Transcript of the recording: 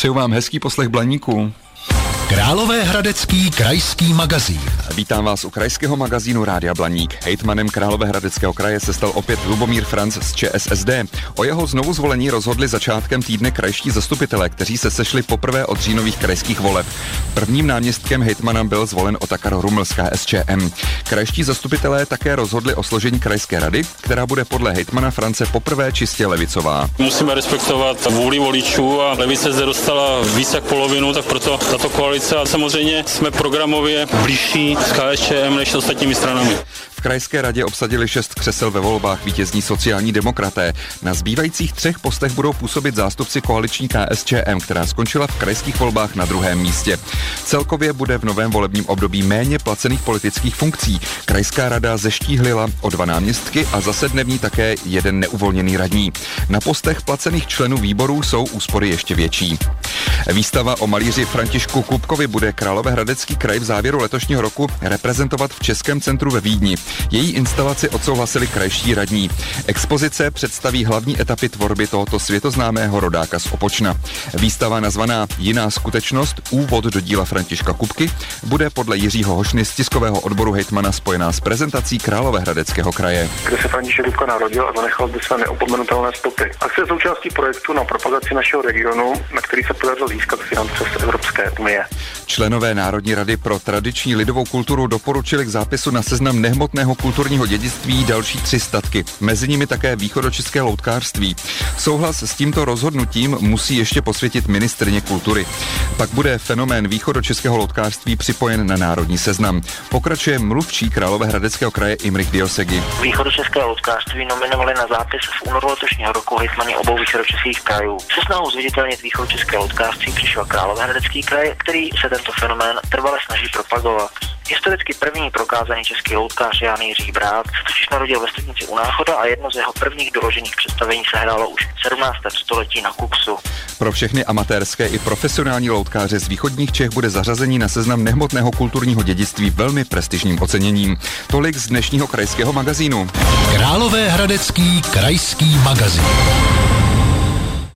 Přeju vám hezký poslech Blaníku. Královéhradecký krajský magazín. Vítám vás u krajského magazínu Rádia Blaník. Hejtmanem Královéhradeckého kraje se stal opět Lubomír Franc z ČSSD. O jeho znovu zvolení rozhodli začátkem týdne krajští zastupitelé, kteří se sešli poprvé od říjnových krajských voleb. Prvním náměstkem hejtmana byl zvolen Otakar Ruml z KSČM. Krajští zastupitelé také rozhodli o složení krajské rady, která bude podle hejtmana France poprvé čistě levicová. Musíme respektovat vůli voličů a levice zde dostala víc jak polovinu, tak proto tato koalice a samozřejmě jsme programově blížší s KSČM než s ostatními stranami. V krajské radě obsadili 6 křesel, ve volbách vítězní sociální demokraté. Na zbývajících 3 postech budou působit zástupci koaliční KSČM, která skončila v krajských volbách na 2. místě. Celkově bude v novém volebním období méně placených politických funkcí. Krajská rada zeštíhlila o 2 náměstky a zasedne v ní také 1 neuvolněný radní. Na postech placených členů výborů jsou úspory ještě větší. Výstava o malíři Františku Kupkovi bude Královéhradecký kraj v závěru letošního roku reprezentovat v Českém centru ve Vídni. Její instalaci odsouhlasili krajští radní. Expozice představí hlavní etapy tvorby tohoto světoznámého rodáka z Opočna. Výstava nazvaná Jiná skutečnost, úvod do díla Františka Kupky, bude podle Jiřího Hošny z tiskového odboru hejtmana spojená s prezentací Královéhradeckého kraje. Kde se František Kupka narodil a zanechal by své neopomenutelné stopy. Akce je součástí projektu na propagaci našeho regionu, na který se podařilo získat finance z Evropské unie. Členové Národní rady pro tradiční lidovou kulturu doporučili k zápisu na seznam nehmotného kulturního dědictví další 3 statky, mezi nimi také východočeské loutkářství. Souhlas s tímto rozhodnutím musí ještě posvětit ministryně kultury. Pak bude fenomén východočeského loutkářství připojen na národní seznam. Pokračuje mluvčí Královéhradeckého kraje Imrich Diosegi. Východočeské loutkářství nominovali na zápis v únoru letošního roku hejtmani obou východočeských krajů. Se snahou zviditelnit východočeské loutkářství přišel Královéhradecký kraj, který se tento fenomén trvale snaží propagovat. Historicky první prokázaný český loutkář Jan Jiří Brát se totiž narodil ve Stupnici u Náchoda a jedno z jeho prvních doložených představení se hrálo už v 17. století na Kupsu. Pro všechny amatérské i profesionální loutkáře z východních Čech bude zařazení na seznam nehmotného kulturního dědictví velmi prestižním oceněním. Tolik z dnešního krajského magazínu. Královéhradecký krajský magazín.